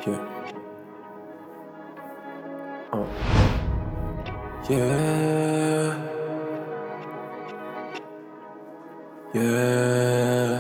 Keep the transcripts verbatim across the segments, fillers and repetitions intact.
Yeah. Uh. Yeah. Yeah.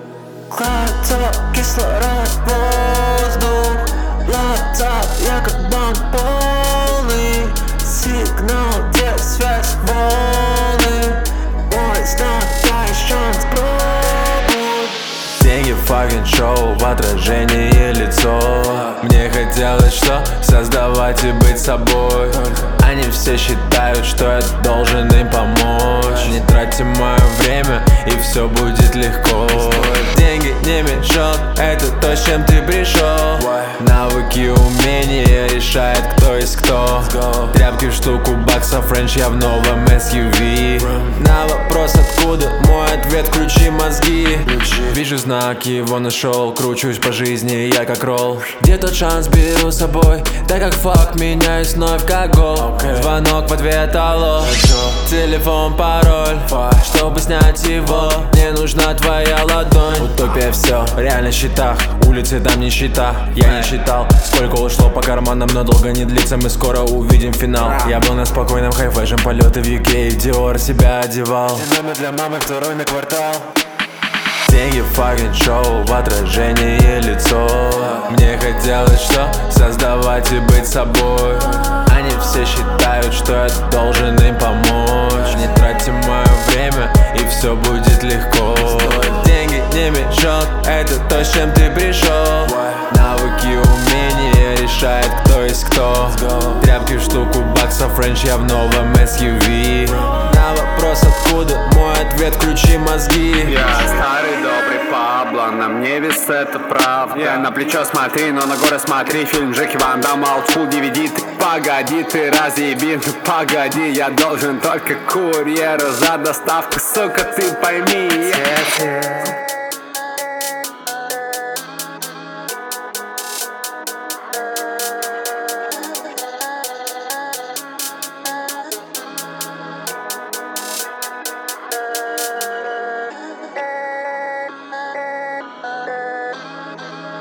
Глоток, кислород, воздух. Лаптап, я как банк полный. Сигнал, где связь, волны. Мой знак, дай шанс, пробуй. Деньги, fucking шоу, в отражении лицо. Мне хотелось что? Создавать и быть собой. Они все считают, что я должен им помочь. Не тратьте мое время, и все будет легко. Деньги не мешок, это то, с чем ты пришел. Навыки, умения решает, кто есть кто. Тряпки в штуку, баксов, френч, я в новом эс ю ви. На вопрос откуда, мой ответ, включи мозги. Вижу знак, его нашел, кручусь по жизни, я как ролл. Где тот шанс, беру с собой, так как факт, меняюсь вновь как гол. Звонок в ответ, алло. Телефон, пароль, чтобы снять его, мне нужна твоя ладонь. Утопия все, реально в счетах, улицы там не счета. Я не считал, сколько ушло по карманам, но долго не длится, мы скоро увидим финал. Я был на спокойном хай-фэшн, полеты в ю кей, Dior себя одевал. Номер для мамы, второй на квартал. Деньги, fucking шоу, в отражении лицо. Мне хотелось что? Создавать и быть собой. Они все считают, что я должен им помочь. Не тратьте мое время, и все будет легко. Деньги не мешок, это то, с чем ты пришел. Навыки, умения решает, кто есть кто. Тряпки в штуку, баксов, френч, я в новом эс ю ви. На вопрос откуда, мой ответ, включи мозги. Я старый добрый Пабло, на мне вес это правда. yeah. На плечо смотри, но на горы смотри. Фильм Джеки Ван Дамма, олдскул ди ви ди. Ты погоди, ты разъеби, ну погоди. Я должен только курьеру за доставку, сука, ты пойми. yeah.